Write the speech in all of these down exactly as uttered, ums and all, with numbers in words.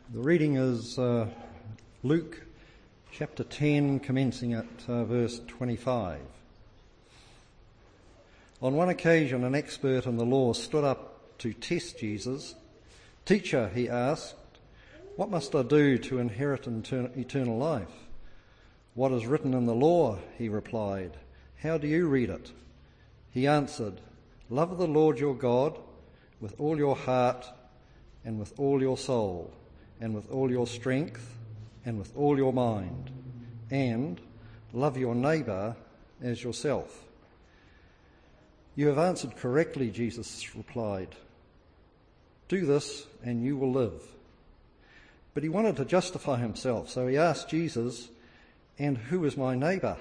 The reading is uh, Luke chapter ten, commencing at uh, verse twenty-five. On one occasion, an expert in the law stood up to test Jesus. "Teacher," he asked, "what must I do to inherit eternal life?" "What is written in the law?" he replied. "How do you read it?" He answered, "Love the Lord your God with all your heart and with all your soul and with all your strength and with all your mind, and love your neighbour as yourself." "You have answered correctly," Jesus replied. "Do this and you will live." But he wanted to justify himself, so he asked Jesus, "And who is my neighbour?"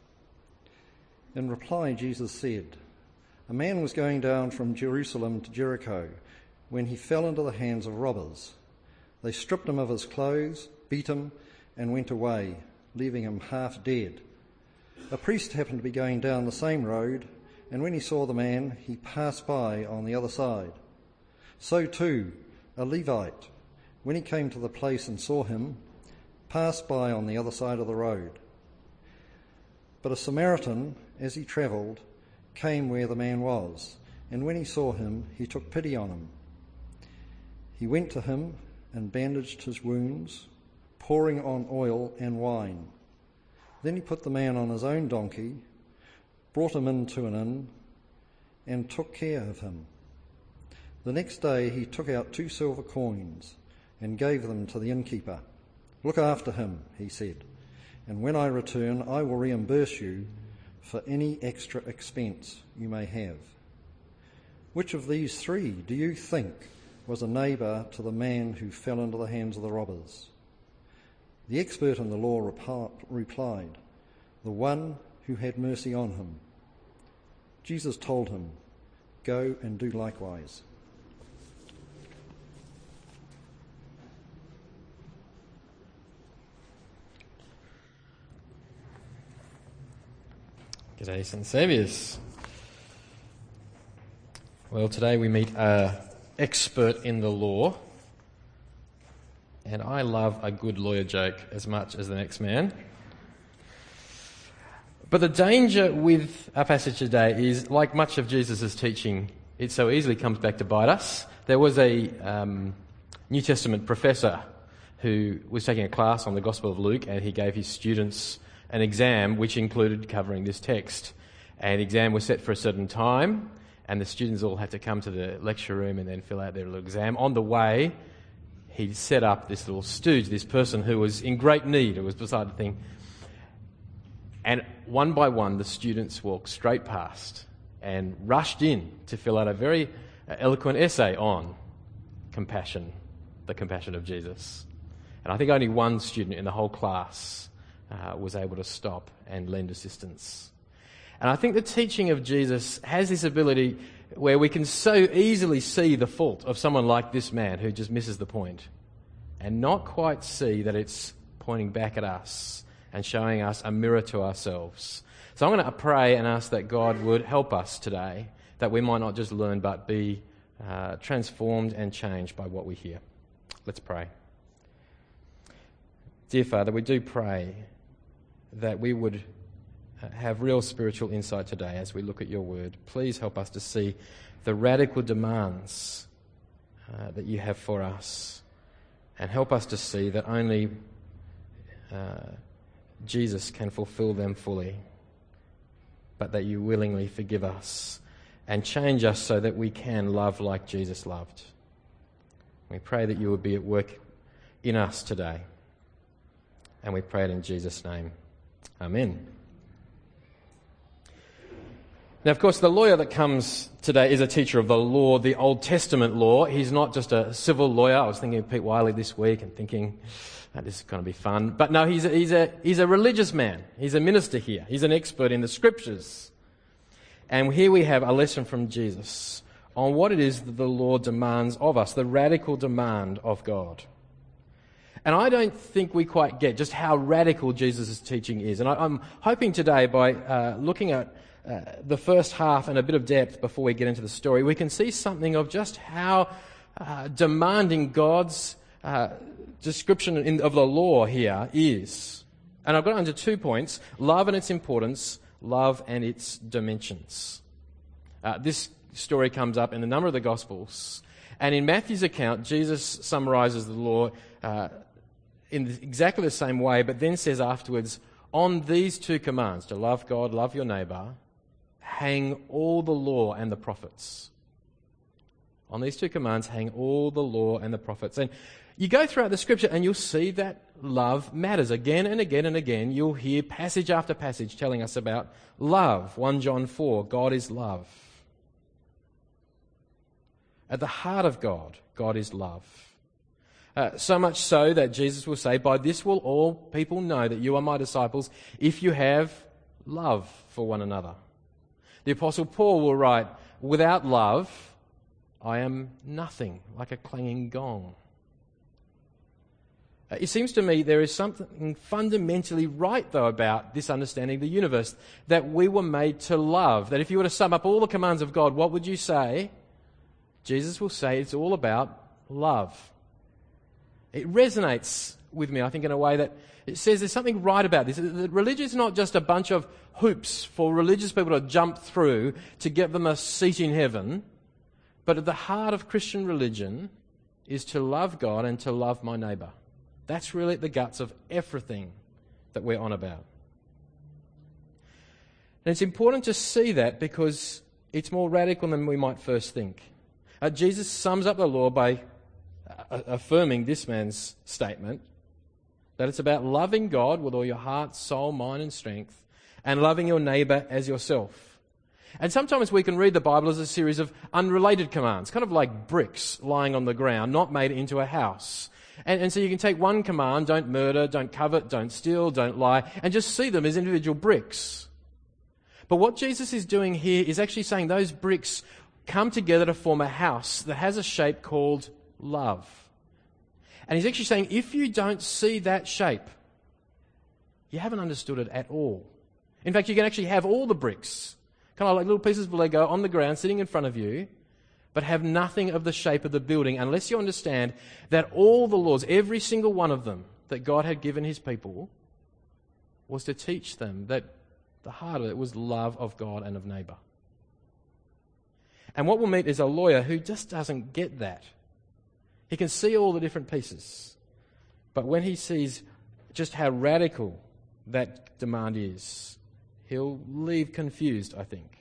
In reply, Jesus said, "A man was going down from Jerusalem to Jericho when he fell into the hands of robbers. They stripped him of his clothes, beat him, and went away, leaving him half dead. A priest happened to be going down the same road, and when he saw the man, he passed by on the other side. So too, a Levite, when he came to the place and saw him, passed by on the other side of the road. But a Samaritan, as he travelled, came where the man was, and when he saw him, he took pity on him. He went to him and bandaged his wounds, pouring on oil and wine. Then he put the man on his own donkey, brought him into an inn, and took care of him. The next day he took out two silver coins and gave them to the innkeeper. 'Look after him,' he said, 'and when I return I will reimburse you for any extra expense you may have.' Which of these three do you think was a neighbour to the man who fell into the hands of the robbers?" The expert in the law replied, "The one who had mercy on him." Jesus told him, "Go and do likewise." G'day, Saint Saviours. Well, today we meet an expert in the law, and I love a good lawyer joke as much as the next man. But the danger with our passage today is, like much of Jesus' teaching, it so easily comes back to bite us. There was a um, New Testament professor who was taking a class on the Gospel of Luke, and he gave his students an exam which included covering this text. And the exam was set for a certain time, and the students all had to come to the lecture room and then fill out their little exam. On the way, he set up this little stooge, this person who was in great need, who was beside the thing. And one by one, the students walked straight past and rushed in to fill out a very eloquent essay on compassion, the compassion of Jesus. And I think only one student in the whole class uh, was able to stop and lend assistance. And I think the teaching of Jesus has this ability where we can so easily see the fault of someone like this man who just misses the point and not quite see that it's pointing back at us and showing us a mirror to ourselves. So I'm going to pray and ask that God would help us today, that we might not just learn but be uh, transformed and changed by what we hear. Let's pray. Dear Father, we do pray that we would have real spiritual insight today as we look at your word. Please help us to see the radical demands uh, that you have for us, and help us to see that only uh, Jesus can fulfill them fully, but that you willingly forgive us and change us so that we can love like Jesus loved. We pray that you would be at work in us today, and we pray it in Jesus' name. Amen. Now, of course, the lawyer that comes today is a teacher of the law, the Old Testament law. He's not just a civil lawyer. I was thinking of Pete Wiley this week and thinking, oh, this is going to be fun. But no, he's a, he's a, he's a religious man. He's a minister here. He's an expert in the scriptures. And here we have a lesson from Jesus on what it is that the law demands of us, the radical demand of God. And I don't think we quite get just how radical Jesus' teaching is. And I, I'm hoping today by uh, looking at uh, the first half in a bit of depth before we get into the story, we can see something of just how uh, demanding God's uh, description in, of the law here is, and I've got it under two points, love and its importance, love and its dimensions. Uh, this story comes up in a number of the Gospels. And in Matthew's account, Jesus summarises the law uh, in exactly the same way, but then says afterwards, on these two commands, to love God, love your neighbour, hang all the law and the prophets. On these two commands hang all the law and the prophets. And you go throughout the scripture and you'll see that love matters. Again and again and again, you'll hear passage after passage telling us about love. First John four, God is love. At the heart of God, God is love. Uh, so much so that Jesus will say, by this will all people know that you are my disciples if you have love for one another. The Apostle Paul will write, without love, I am nothing, like a clanging gong. Uh, it seems to me there is something fundamentally right, though, about this understanding of the universe, that we were made to love. That if you were to sum up all the commands of God, what would you say? Jesus will say it's all about love. It resonates with me, I think, in a way that it says there's something right about this. That religion is not just a bunch of hoops for religious people to jump through to get them a seat in heaven, but at the heart of Christian religion is to love God and to love my neighbour. That's really at the guts of everything that we're on about. And it's important to see that because it's more radical than we might first think. Uh, Jesus sums up the law by uh, affirming this man's statement that it's about loving God with all your heart, soul, mind and strength and loving your neighbour as yourself. And sometimes we can read the Bible as a series of unrelated commands, kind of like bricks lying on the ground, not made into a house. And, and so you can take one command, don't murder, don't covet, don't steal, don't lie, and just see them as individual bricks. But what Jesus is doing here is actually saying those bricks come together to form a house that has a shape called love. And he's actually saying if you don't see that shape, you haven't understood it at all. In fact, you can actually have all the bricks, kind of like little pieces of Lego on the ground sitting in front of you, but have nothing of the shape of the building unless you understand that all the laws, every single one of them that God had given his people, was to teach them that the heart of it was love of God and of neighbour. And what we'll meet is a lawyer who just doesn't get that. He can see all the different pieces, but when he sees just how radical that demand is, he'll leave confused, I think.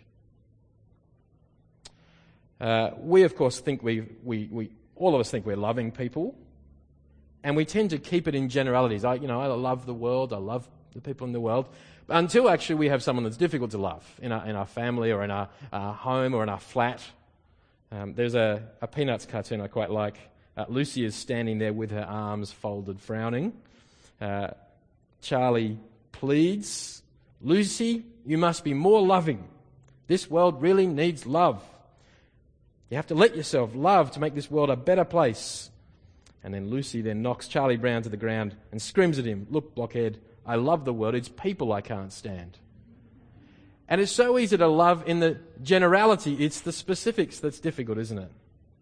Uh, we, of course, think we, we, we, all of us think we're loving people, and we tend to keep it in generalities. I, you know, I love the world, I love the people in the world, until actually we have someone that's difficult to love in our, in our family or in our, our home or in our flat. Um, there's a, a Peanuts cartoon I quite like. Uh, Lucy is standing there with her arms folded, frowning. Uh, Charlie pleads, Lucy, you must be more loving. This world really needs love. You have to let yourself love to make this world a better place. And then Lucy then knocks Charlie Brown to the ground and screams at him, look, blockhead, I love the world, it's people I can't stand. And it's so easy to love in the generality, it's the specifics that's difficult, isn't it?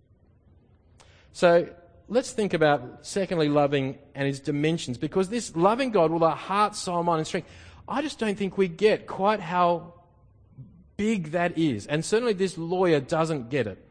So let's think about, secondly, loving and its dimensions, because this loving God with our heart, soul, mind and strength, I just don't think we get quite how big that is. And certainly this lawyer doesn't get it.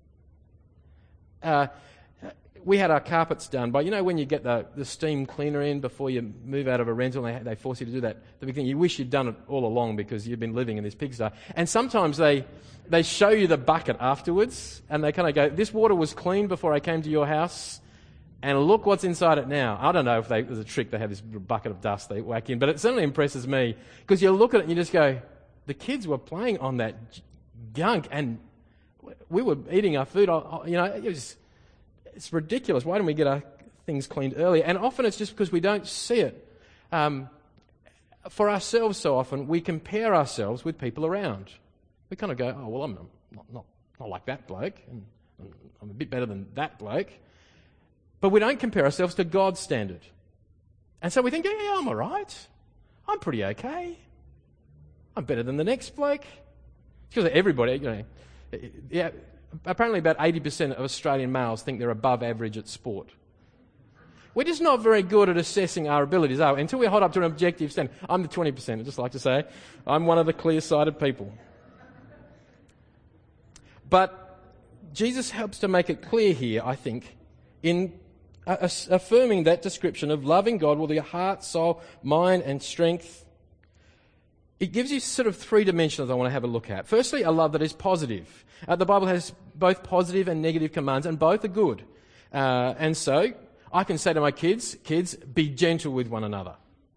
Uh, we had our carpets done, but you know when you get the, the steam cleaner in before you move out of a rental, and they, they force you to do that, the big thing, you wish you'd done it all along because you've been living in this pigsty. And sometimes they, they show you the bucket afterwards, and they kind of go, this water was clean before I came to your house, and look what's inside it now. I don't know if they, there's a trick, they have this bucket of dust they whack in, but it certainly impresses me, because you look at it and you just go, the kids were playing on that gunk, and we were eating our food, you know, it was... It's ridiculous. Why don't we get our things cleaned earlier? And often it's just because we don't see it. Um, for ourselves so often, we compare ourselves with people around. We kind of go, oh, well, I'm not, not, not like that bloke, and I'm a bit better than that bloke. But we don't compare ourselves to God's standard. And so we think, yeah, yeah I'm all right. I'm pretty okay. I'm better than the next bloke. Because everybody, you know, yeah, apparently about eighty percent of Australian males think they're above average at sport. we're just not very good at assessing our abilities, are we? Until we hold up to an objective standard. I'm the twenty percent, I'd just like to say. I'm one of the clear-sighted people. But Jesus helps to make it clear here, I think, in affirming that description of loving God with your heart, soul, mind and strength. It gives you sort of three dimensions I want to have a look at. Firstly, a love that is positive. Uh, the Bible has both positive and negative commands, and both are good. Uh, and so, I can say to my kids, kids, be gentle with one another.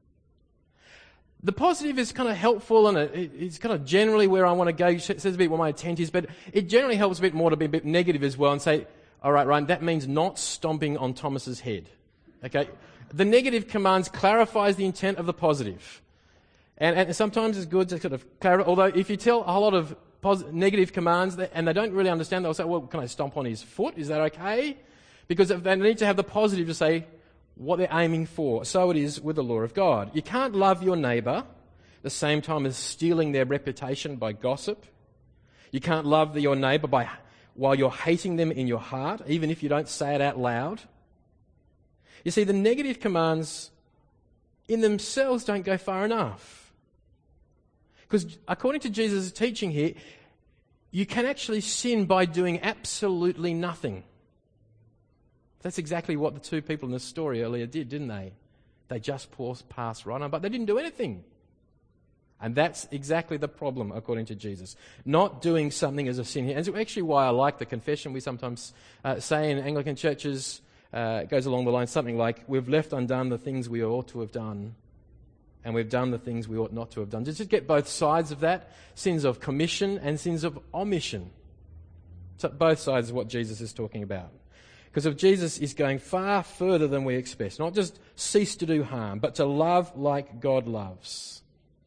The positive is kind of helpful, and it, it's kind of generally where I want to go. It says a bit what my intent is, but it generally helps a bit more to be a bit negative as well and say, all right, Ryan, that means not stomping on Thomas's head. Okay? The negative commands clarifies the intent of the positive. And, and sometimes it's good to sort of clarify, although if you tell a whole lot of positive, negative commands that, and they don't really understand, they'll say, well, can I stomp on his foot? Is that okay? Because they need to have the positive to say what they're aiming for. So it is with the law of God. You can't love your neighbour at the same time as stealing their reputation by gossip. You can't love your neighbour by while you're hating them in your heart, even if you don't say it out loud. You see, the negative commands in themselves don't go far enough. Because according to Jesus' teaching here, you can actually sin by doing absolutely nothing. That's exactly what the two people in the story earlier did, didn't they? They just passed right on, but they didn't do anything. And that's exactly the problem, according to Jesus. Not doing something is a sin here. And it's actually why I like the confession we sometimes uh, say in Anglican churches. Uh, it goes along the line something like, we've left undone the things we ought to have done, and we've done the things we ought not to have done. Just to get both sides of that, sins of commission and sins of omission. So both sides of what Jesus is talking about. Because if Jesus is going far further than we expect, not just cease to do harm, but to love like God loves.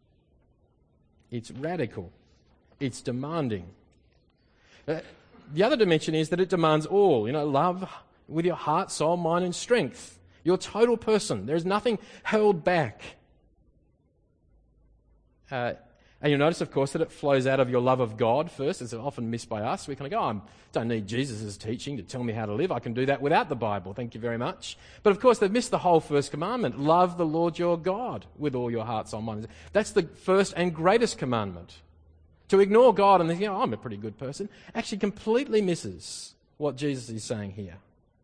It's radical. It's demanding. Uh, the other dimension is that it demands all. You know, love with your heart, soul, mind and strength. Your total person. There's nothing held back. Uh, and you'll notice, of course, that it flows out of your love of God first. It's often missed by us. We kind of go, oh, I don't need Jesus' teaching to tell me how to live. I can do that without the Bible. Thank you very much. But of course, they've missed the whole first commandment. Love the Lord your God with all your heart, soul, mind. That's the first and greatest commandment. To ignore God and think, oh, I'm a pretty good person, actually completely misses what Jesus is saying here.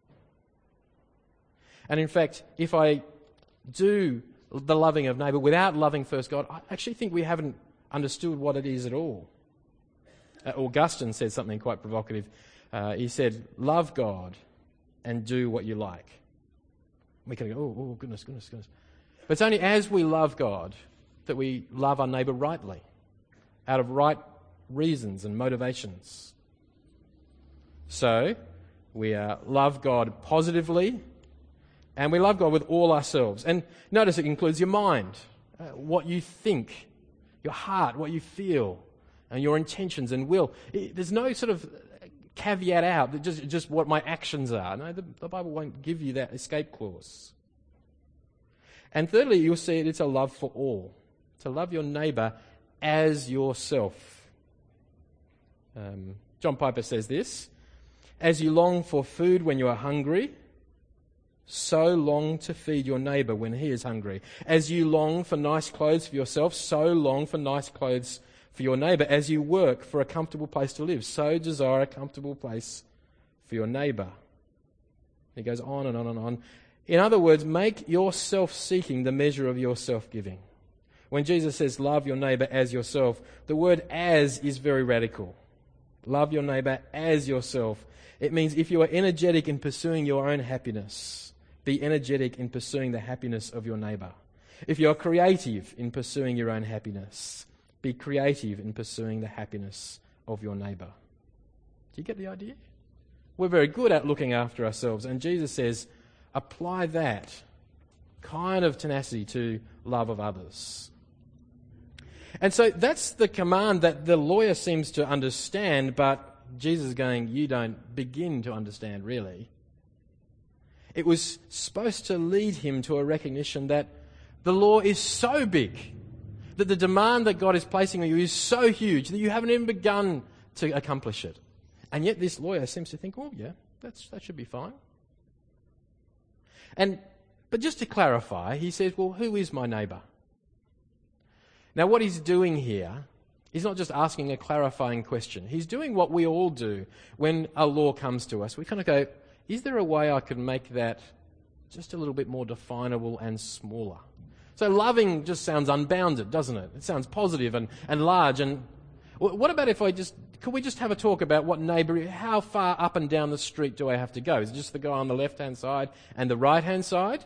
And in fact, if I do the loving of neighbour without loving first God, I actually think we haven't understood what it is at all. Uh, Augustine said something quite provocative. Uh, he said, love God and do what you like. We can go, oh, oh, goodness, goodness, goodness. But it's only as we love God that we love our neighbour rightly, out of right reasons and motivations. So, we uh, love God positively, and we love God with all ourselves. And notice it includes your mind, uh, what you think, your heart, what you feel, and your intentions and will. It, there's no sort of caveat out, that just, just what my actions are. No, the, the Bible won't give you that escape clause. And thirdly, you'll see it, it's a love for all. To love your neighbour as yourself. Um, John Piper says this, as you long for food when you are hungry, so long to feed your neighbour when he is hungry. As you long for nice clothes for yourself, so long for nice clothes for your neighbour. As you work for a comfortable place to live, so desire a comfortable place for your neighbour. He goes on and on and on. In other words, make your self-seeking the measure of your self-giving. When Jesus says, love your neighbour as yourself, the word as is very radical. Love your neighbour as yourself. It means if you are energetic in pursuing your own happiness, be energetic in pursuing the happiness of your neighbour. If you are creative in pursuing your own happiness, be creative in pursuing the happiness of your neighbour. Do you get the idea? We're very good at looking after ourselves, and Jesus says, apply that kind of tenacity to love of others. And so that's the command that the lawyer seems to understand, but Jesus is going, you don't begin to understand, really. It was supposed to lead him to a recognition that the law is so big, that the demand that God is placing on you is so huge that you haven't even begun to accomplish it. And yet this lawyer seems to think, oh yeah, that's, that should be fine. And But just to clarify, he says, well, who is my neighbour? Now, what he's doing here is not just asking a clarifying question. He's doing what we all do when a law comes to us. We kind of go, is there a way I could make that just a little bit more definable and smaller? So loving just sounds unbounded, doesn't it? It sounds positive and, and large. And what about if I just, could we just have a talk about what neighbour, how far up and down the street do I have to go? Is it just the guy on the left-hand side and the right-hand side?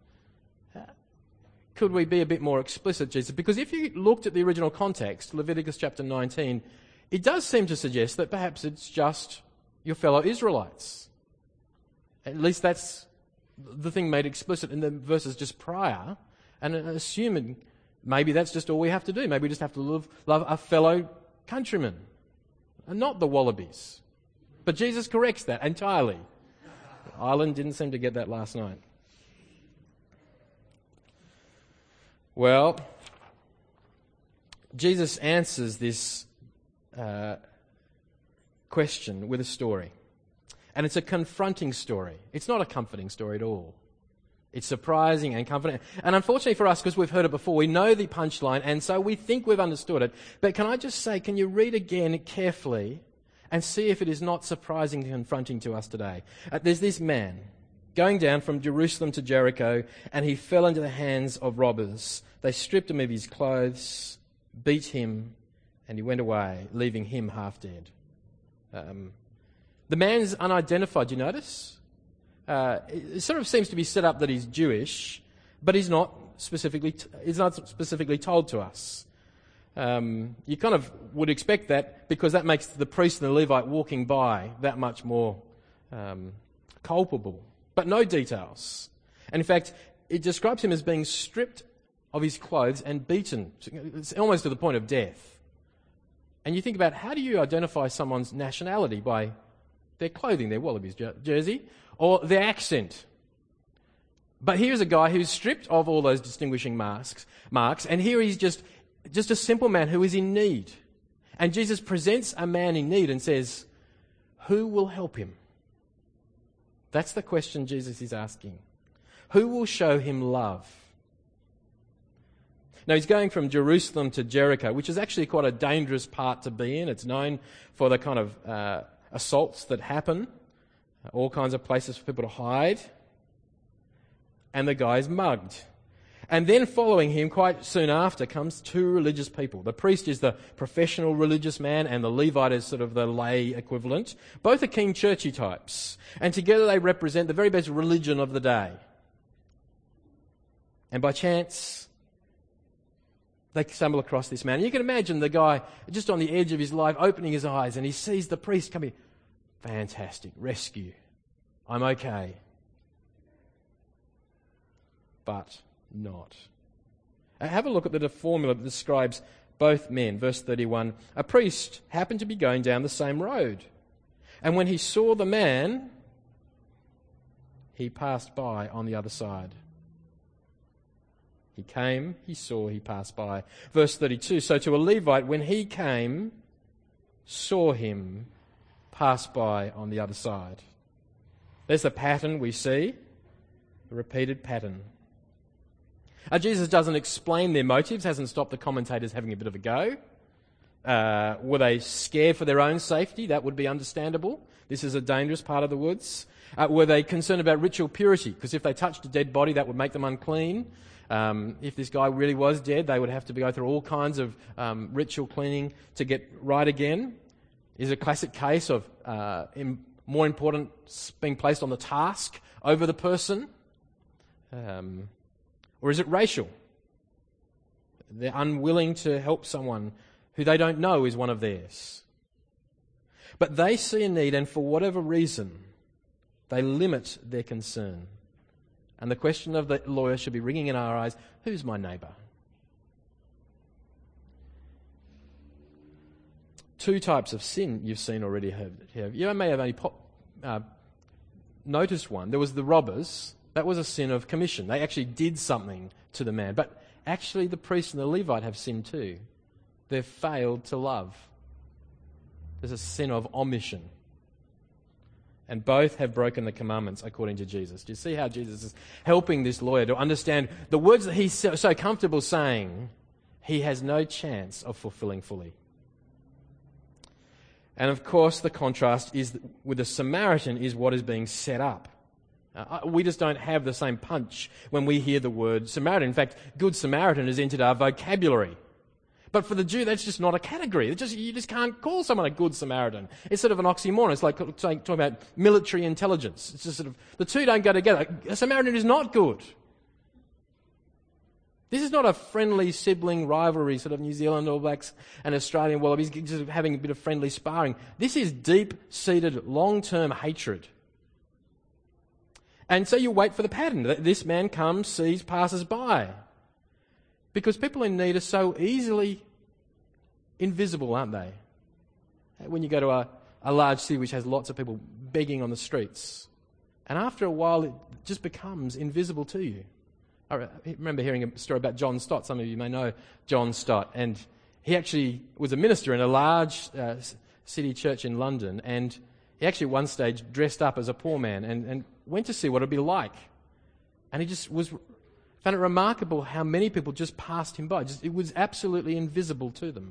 Could we be a bit more explicit, Jesus? Because if you looked at the original context, Leviticus chapter nineteen, it does seem to suggest that perhaps it's just your fellow Israelites. At least that's the thing made explicit in the verses just prior, and assuming maybe that's just all we have to do. Maybe we just have to love, love our fellow countrymen, and not the Wallabies. But Jesus corrects that entirely. Ireland didn't seem to get that last night. Well, Jesus answers this uh, question with a story. And it's a confronting story. It's not a comforting story at all. It's surprising and comforting. And unfortunately for us, because we've heard it before, we know the punchline, and so we think we've understood it. But can I just say, can you read again carefully and see if it is not surprising and confronting to us today? Uh, there's this man going down from Jerusalem to Jericho, and he fell into the hands of robbers. They stripped him of his clothes, beat him, and he went away, leaving him half dead. Um, the man's unidentified, you notice? Uh, it sort of seems to be set up that he's Jewish, but he's not specifically, t- he's not specifically told to us. Um, you kind of would expect that, because that makes the priest and the Levite walking by that much more um, culpable. But no details. And in fact, it describes him as being stripped of his clothes and beaten. It's almost to the point of death. And you think about, how do you identify someone's nationality? By their clothing, their Wallabies jersey, or their accent. But here's a guy who's stripped of all those distinguishing marks, marks, and here he's just, just a simple man who is in need. And Jesus presents a man in need and says, who will help him? That's the question Jesus is asking. Who will show him love? Now, he's going from Jerusalem to Jericho, which is actually quite a dangerous part to be in. It's known for the kind of uh, assaults that happen, all kinds of places for people to hide. And the guy's mugged. And then following him, quite soon after, comes two religious people. The priest is the professional religious man, and the Levite is sort of the lay equivalent. Both are keen churchy types. And together they represent the very best religion of the day. And by chance, they stumble across this man. And you can imagine the guy just on the edge of his life, opening his eyes, and he sees the priest coming. Fantastic, rescue. I'm okay. But not. Have a look at the formula that describes both men. Verse thirty-one. A priest happened to be going down the same road, and when he saw the man, he passed by on the other side. He came, he saw, he passed by. Verse thirty-two. So to a Levite, when he came, saw him, passed by on the other side. There's the pattern we see, the repeated pattern. Uh, Jesus doesn't explain their motives, hasn't stopped the commentators having a bit of a go. Uh, were they scared for their own safety? That would be understandable. This is a dangerous part of the woods. Uh, were they concerned about ritual purity? Because if they touched a dead body, that would make them unclean. Um, if this guy really was dead, they would have to go through all kinds of um, ritual cleaning to get right again. Is a classic case of uh, in, more importance being placed on the task over the person. Um, Or is it racial? They're unwilling to help someone who they don't know is one of theirs. But they see a need, and for whatever reason, they limit their concern. And the question of the lawyer should be ringing in our eyes, who's my neighbour? Two types of sin you've seen already. Have. You may have only pop, uh, noticed one. There was the robbers. That was a sin of commission. They actually did something to the man. But actually the priest and the Levite have sinned too. They've failed to love. There's a sin of omission. And both have broken the commandments according to Jesus. Do you see how Jesus is helping this lawyer to understand the words that he's so, so comfortable saying, he has no chance of fulfilling fully? And of course, the contrast is with the Samaritan is what is being set up. Uh, we just don't have the same punch when we hear the word Samaritan. In fact, Good Samaritan has entered our vocabulary. But for the Jew, that's just not a category. It's just, you just can't call someone a Good Samaritan. It's sort of an oxymoron. It's like talking about military intelligence. It's just sort of, the two don't go together. A Samaritan is not good. This is not a friendly sibling rivalry, sort of New Zealand All Blacks and Australian Wallabies just having a bit of friendly sparring. This is deep-seated, long-term hatred. And so you wait for the pattern. This man comes, sees, passes by. Because people in need are so easily invisible, aren't they? When you go to a, a large city which has lots of people begging on the streets, and after a while it just becomes invisible to you. I remember hearing a story about John Stott. Some of you may know John Stott. And he actually was a minister in a large uh, city church in London. And he actually at one stage dressed up as a poor man and, and went to see what it would be like. And he just was found it remarkable how many people just passed him by. Just, it was absolutely invisible to them.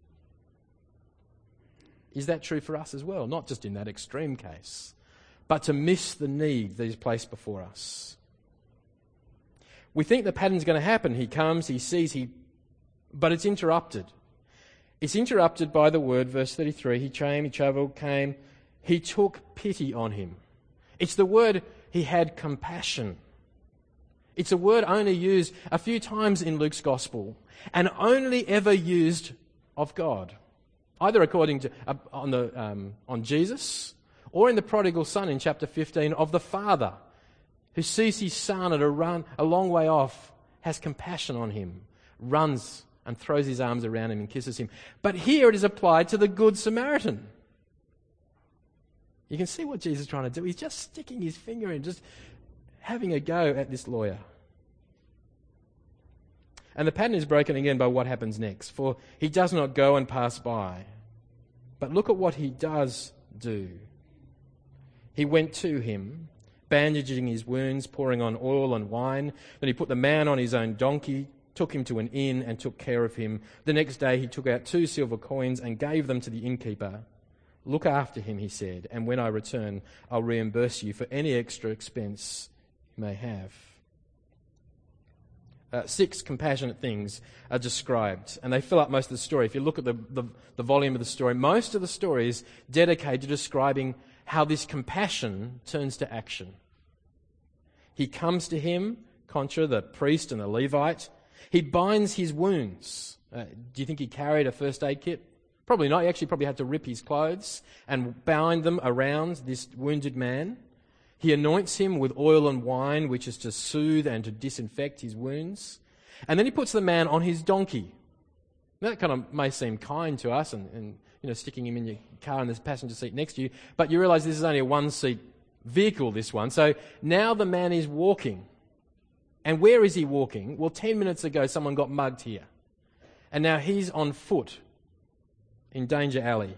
Is that true for us as well? Not just in that extreme case, but to miss the need that is placed before us. We think the pattern's going to happen. He comes, he sees, he, but it's interrupted. It's interrupted by the word, verse thirty-three. He came, he travelled, came. He took pity on him. It's the word, he had compassion. It's a word only used a few times in Luke's Gospel and only ever used of God, either according to uh, on the um, on Jesus or in the prodigal son in chapter fifteen of the father who sees his son at a run a long way off, has compassion on him, runs and throws his arms around him and kisses him. But here it is applied to the Good Samaritan. You can see what Jesus is trying to do. He's just sticking his finger in, just having a go at this lawyer. And the pattern is broken again by what happens next. For he does not go and pass by. But look at what he does do. He went to him, bandaging his wounds, pouring on oil and wine. Then he put the man on his own donkey, took him to an inn and took care of him. The next day he took out two silver coins and gave them to the innkeeper. Look after him, he said, and when I return, I'll reimburse you for any extra expense you may have. Uh, six compassionate things are described, and they fill up most of the story. If you look at the, the, the volume of the story, most of the story is dedicated to describing how this compassion turns to action. He comes to him, contra the priest and the Levite. He binds his wounds. Uh, do you think he carried a first aid kit? Probably not. He actually probably had to rip his clothes and bind them around this wounded man. He anoints him with oil and wine, which is to soothe and to disinfect his wounds. And then he puts the man on his donkey. That kind of may seem kind to us and, and you know, sticking him in your car in the passenger seat next to you, but you realise this is only a one-seat vehicle, this one. So now the man is walking. And where is he walking? Well, ten minutes ago someone got mugged here. And now he's on foot in Danger Alley.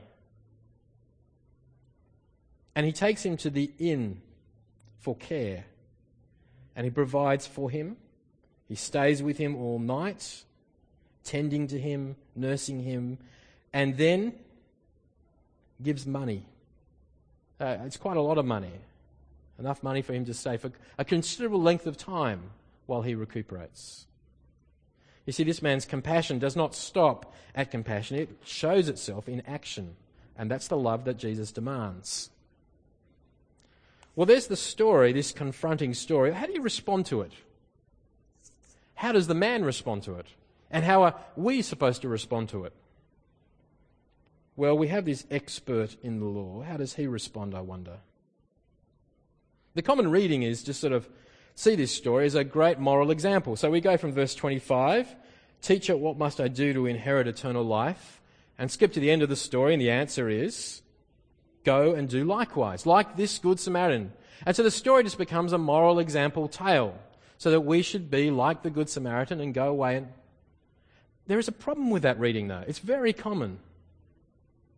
And he takes him to the inn for care. And he provides for him. He stays with him all night, tending to him, nursing him, and then gives money. Uh, it's quite a lot of money. Enough money for him to stay for a considerable length of time while he recuperates. You see, this man's compassion does not stop at compassion. It shows itself in action. And that's the love that Jesus demands. Well, there's the story, this confronting story. How do you respond to it? How does the man respond to it? And how are we supposed to respond to it? Well, we have this expert in the law. How does he respond, I wonder? The common reading is just sort of see this story as a great moral example. So we go from verse twenty-five, "Teacher, what must I do to inherit eternal life?" and skip to the end of the story, and the answer is, go and do likewise, like this Good Samaritan. And so the story just becomes a moral example tale, so that we should be like the Good Samaritan and go away. And there is a problem with that reading, though. It's very common.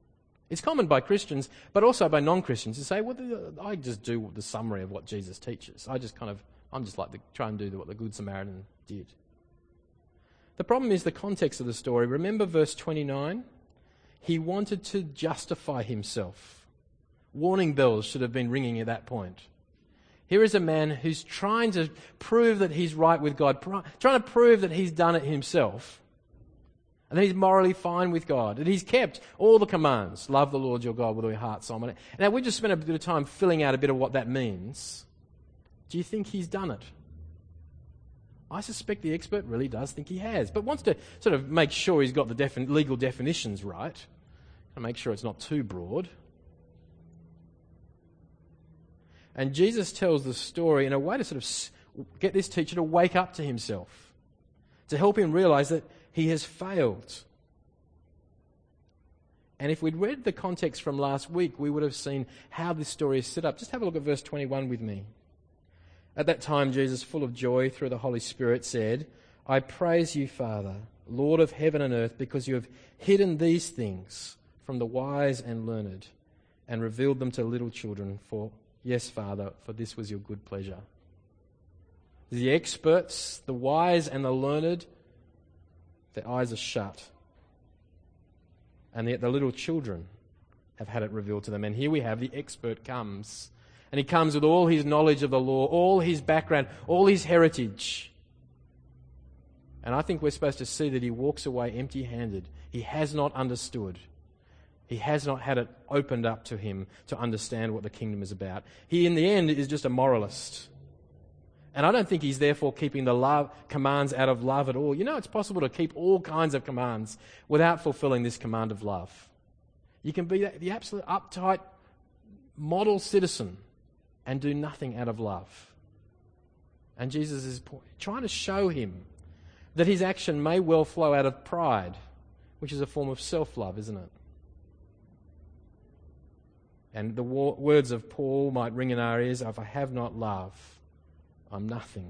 It's common by Christians, but also by non-Christians to say, well, I just do the summary of what Jesus teaches. I just kind of, I'm just like the, try and do what the Good Samaritan did. The problem is the context of the story. Remember verse twenty-nine? He wanted to justify himself. Warning bells should have been ringing at that point. Here is a man who's trying to prove that he's right with God, trying to prove that he's done it himself, and that he's morally fine with God, that he's kept all the commands. Love the Lord your God with all your heart, soul, mind. Now, we just spent a bit of time filling out a bit of what that means. Do you think he's done it? I suspect the expert really does think he has, but wants to sort of make sure he's got the defin- legal definitions right, and make sure it's not too broad. And Jesus tells the story in a way to sort of get this teacher to wake up to himself, to help him realize that he has failed. And if we'd read the context from last week, we would have seen how this story is set up. Just have a look at verse twenty-one with me. At that time, Jesus, full of joy through the Holy Spirit, said, I praise you, Father, Lord of heaven and earth, because you have hidden these things from the wise and learned and revealed them to little children. For, yes, Father, for this was your good pleasure. The experts, the wise and the learned, their eyes are shut. And yet the little children have had it revealed to them. And here we have the expert comes. And he comes with all his knowledge of the law, all his background, all his heritage. And I think we're supposed to see that he walks away empty-handed. He has not understood. He has not had it opened up to him to understand what the kingdom is about. He, in the end, is just a moralist. And I don't think he's therefore keeping the love commands out of love at all. You know, it's possible to keep all kinds of commands without fulfilling this command of love. You can be the absolute uptight model citizen and do nothing out of love. And Jesus is trying to show him that his action may well flow out of pride, which is a form of self-love, isn't it? And the wo- words of Paul might ring in our ears, if I have not love, I'm nothing.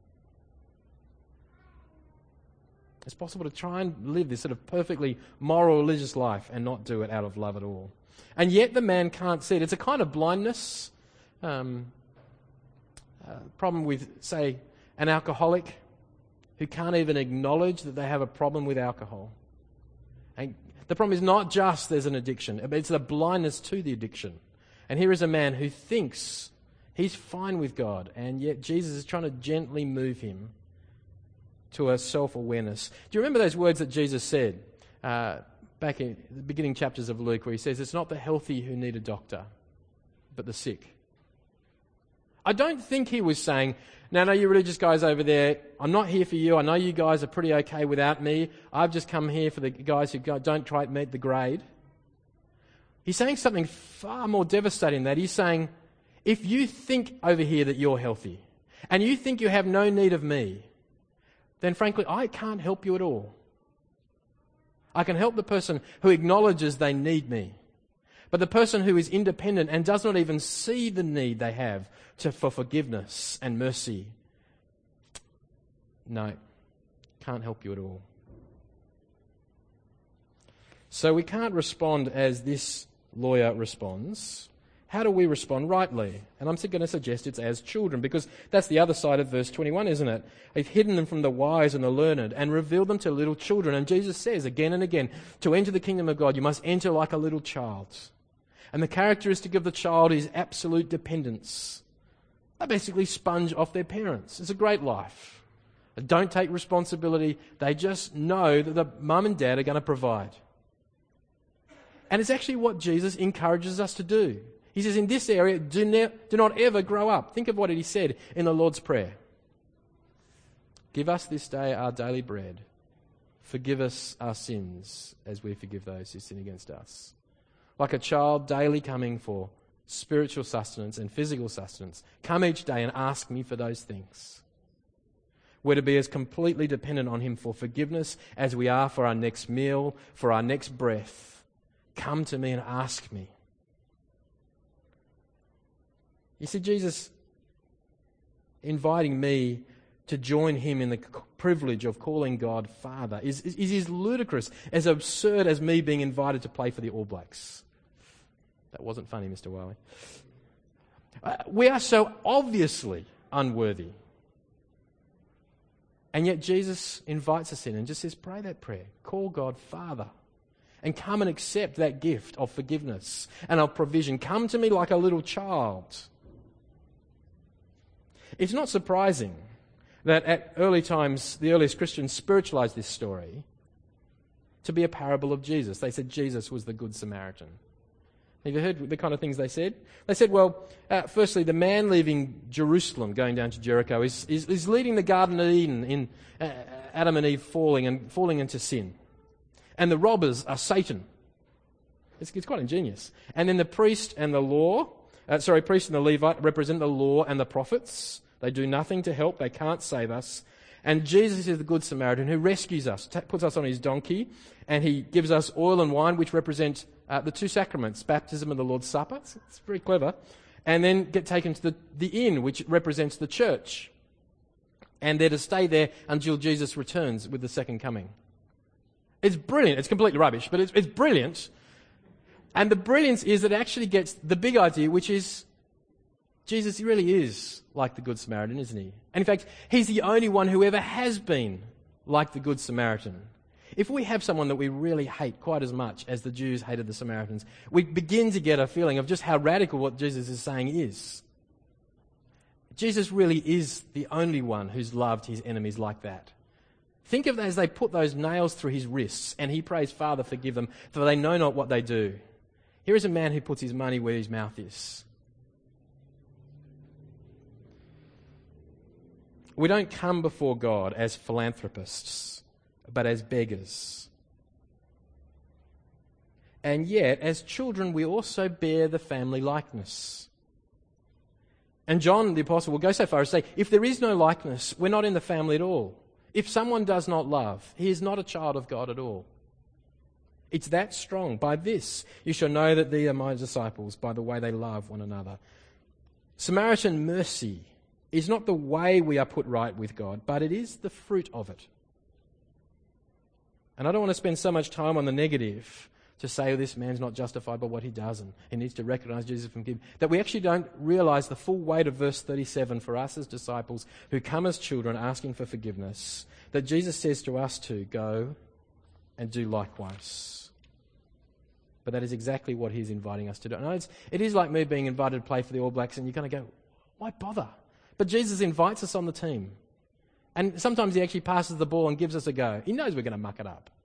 It's possible to try and live this sort of perfectly moral religious life and not do it out of love at all. And yet the man can't see it. It's a kind of blindness. Um, uh, problem with, say, an alcoholic who can't even acknowledge that they have a problem with alcohol. And the problem is not just there's an addiction, it's the blindness to the addiction. And here is a man who thinks he's fine with God, and yet Jesus is trying to gently move him to a self-awareness. Do you remember those words that Jesus said uh, back in the beginning chapters of Luke, where he says, it's not the healthy who need a doctor, but the sick? I don't think he was saying, no, no, you religious guys over there, I'm not here for you. I know you guys are pretty okay without me. I've just come here for the guys who don't try to meet the grade. He's saying something far more devastating than that. He's saying, if you think over here that you're healthy and you think you have no need of me, then frankly, I can't help you at all. I can help the person who acknowledges they need me. But the person who is independent and does not even see the need they have to, for forgiveness and mercy, no, can't help you at all. So we can't respond as this lawyer responds. How do we respond rightly? And I'm going to suggest it's as children, because that's the other side of verse twenty-one, isn't it? They've hidden them from the wise and the learned and revealed them to little children. And Jesus says again and again, to enter the kingdom of God, you must enter like a little child. And the characteristic of the child is absolute dependence. They basically sponge off their parents. It's a great life. They don't take responsibility. They just know that the mum and dad are going to provide. And it's actually what Jesus encourages us to do. He says, in this area, do, ne- do not ever grow up. Think of what he said in the Lord's Prayer. Give us this day our daily bread. Forgive us our sins as we forgive those who sin against us. Like a child daily coming for spiritual sustenance and physical sustenance. Come each day and ask me for those things. We're to be as completely dependent on him for forgiveness as we are for our next meal, for our next breath. Come to me and ask me. You see, Jesus inviting me to join him in the privilege of calling God Father is, is, is as ludicrous, as absurd as me being invited to play for the All Blacks. That wasn't funny, Mister Wiley. Uh, we are so obviously unworthy. And yet Jesus invites us in and just says, pray that prayer. Call God Father. And come and accept that gift of forgiveness and of provision. Come to me like a little child. It's not surprising that at early times, the earliest Christians spiritualized this story to be a parable of Jesus. They said Jesus was the Good Samaritan. Have you heard the kind of things they said? They said, well, uh, firstly, the man leaving Jerusalem, going down to Jericho, is, is, is leaving the Garden of Eden in uh, Adam and Eve falling and falling into sin. And the robbers are Satan. It's, it's quite ingenious. And then the priest and the law, uh, sorry, priest and the Levite represent the law and the prophets. They do nothing to help. They can't save us. And Jesus is the Good Samaritan who rescues us, t- puts us on his donkey, and he gives us oil and wine, which represent uh, the two sacraments, baptism and the Lord's Supper. It's, it's very clever. And then get taken to the, the inn, which represents the church. And they're to stay there until Jesus returns with the second coming. It's brilliant. It's completely rubbish, but it's, it's brilliant. And the brilliance is that it actually gets the big idea, which is Jesus really is like the Good Samaritan, isn't he? And in fact, he's the only one who ever has been like the Good Samaritan. If we have someone that we really hate quite as much as the Jews hated the Samaritans, we begin to get a feeling of just how radical what Jesus is saying is. Jesus really is the only one who's loved his enemies like that. Think of it as they put those nails through his wrists and he prays, Father, forgive them, for they know not what they do. Here is a man who puts his money where his mouth is. We don't come before God as philanthropists, but as beggars. And yet, as children, we also bear the family likeness. And John the Apostle will go so far as to say, if there is no likeness, we're not in the family at all. If someone does not love, he is not a child of God at all. It's that strong. By this you shall know that they are my disciples, by the way they love one another. Samaritan mercy is not the way we are put right with God, but it is the fruit of it. And I don't want to spend so much time on the negative to say, oh, this man's not justified by what he does and he needs to recognize Jesus and forgive him, that we actually don't realize the full weight of verse thirty-seven for us as disciples who come as children asking for forgiveness, that Jesus says to us to go and do likewise. But that is exactly what he's inviting us to do. And it's, it is like me being invited to play for the All Blacks and you're going to go, why bother? But Jesus invites us on the team. And sometimes he actually passes the ball and gives us a go. He knows we're going to muck it up.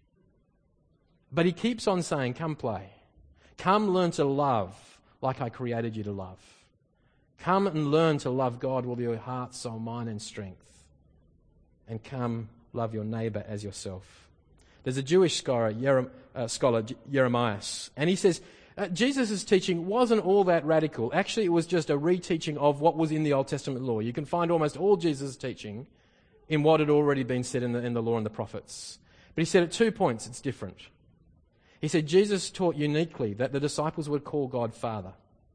But he keeps on saying, come play. Come learn to love like I created you to love. Come and learn to love God with your heart, soul, mind and strength. And come love your neighbour as yourself. There's a Jewish scholar, Jerem, uh, scholar Jeremias, and he says, uh, Jesus' teaching wasn't all that radical. Actually, it was just a reteaching of what was in the Old Testament law. You can find almost all Jesus' teaching in what had already been said in the, in the law and the prophets. But he said at two points it's different. He said Jesus taught uniquely that the disciples would call God Father.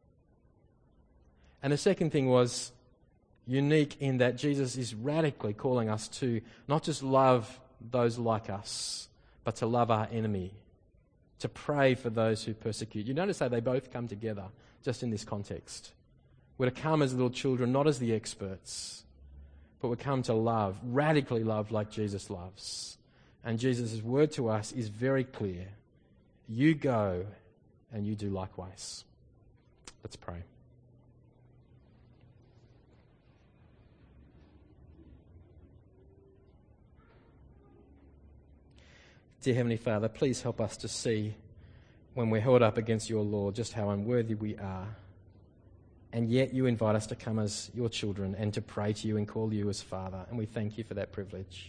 And the second thing was unique in that Jesus is radically calling us to not just love those like us, but to love our enemy, to pray for those who persecute. You notice how they both come together just in this context. We're to come as little children, not as the experts, but we come to love, radically love like Jesus loves. And Jesus' word to us is very clear. You go and you do likewise. Let's pray. Dear Heavenly Father, please help us to see when we're held up against your law just how unworthy we are. And yet you invite us to come as your children and to pray to you and call you as Father. And we thank you for that privilege.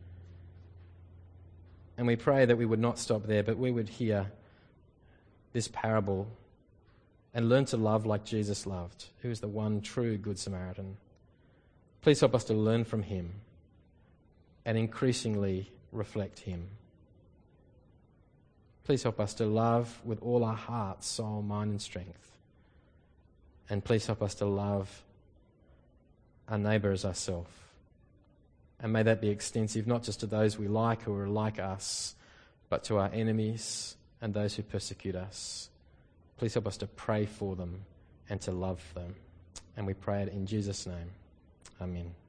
And we pray that we would not stop there, but we would hear this parable and learn to love like Jesus loved, who is the one true Good Samaritan. Please help us to learn from him and increasingly reflect him. Please help us to love with all our heart, soul, mind and strength. And please help us to love our neighbour as ourselves. And may that be extensive not just to those we like who are like us, but to our enemies and those who persecute us. Please help us to pray for them and to love them. And we pray it in Jesus' name. Amen.